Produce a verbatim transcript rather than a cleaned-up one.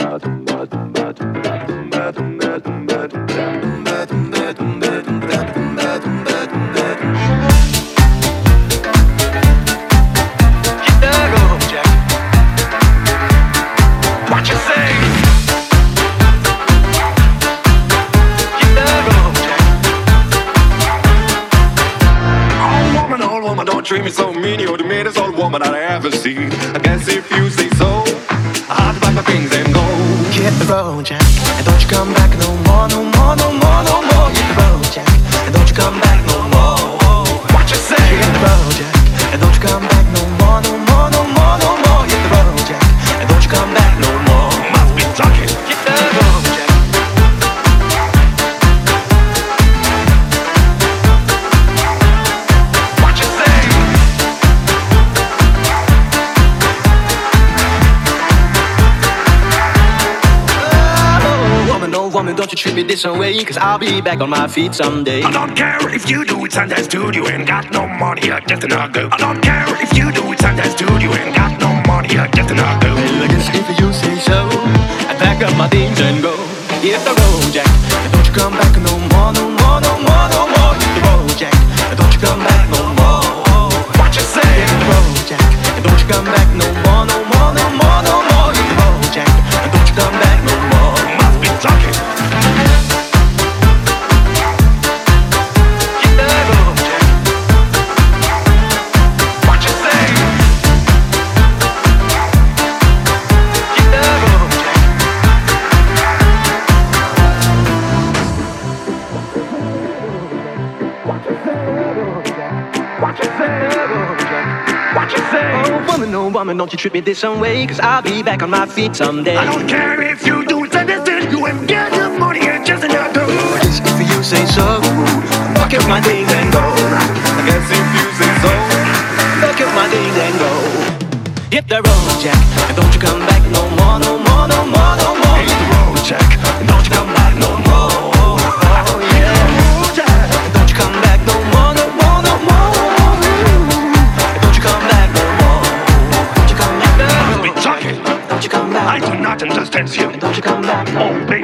Treat me so mean, you're the meanest old woman that I ever seen. I guess if you say so, I have to pack my things and go. Hit the road, Jack, and don't you come back no more, no more, no more, no more. Hit the road, Jack, and don't you come back no more. What you say? Hit the road, Jack, and don't you come back no more, no more, no more, no more. Hit the road, Jack, and don't you come back no more. Must be talking. Hit the road, Jack. Woman, don't you treat me this way, cause I'll be back on my feet someday. I don't care if you do it Sundance Dude, you ain't got no money, you're just another girl. I don't care if you do it Sundance Dude, you ain't got no money, you're just another girl. Well, I guess if you say so, I pack up my things and go. Hit the road, Jack, and don't you come back no more, no more, no more, no more. Hit the road, Jack, and don't you come back no more. What you say? Hit the road, Jack, and don't you come back no more, no more, no more, no more. Hit the road, Jack, and don't you come back no more. Must be talking. No woman, don't you treat me this way, cause I'll be back on my feet someday. I don't care if you do it Sundance, you ain't got the money, you're just another girl. If you say so, pack up my things and go. I guess if you say so, pack up my things and go. Hit the road, Jack, and don't you come back no more, no more, no more, no more. hit the road, Jack, and don't you come back no more. Oh yeah, Jack, and don't you come back no more, no more, no more. And don't you come back no more. Don't you come back no more. Must be talking. Don't you come back. I do not understand you. And don't you come back. Oh, baby.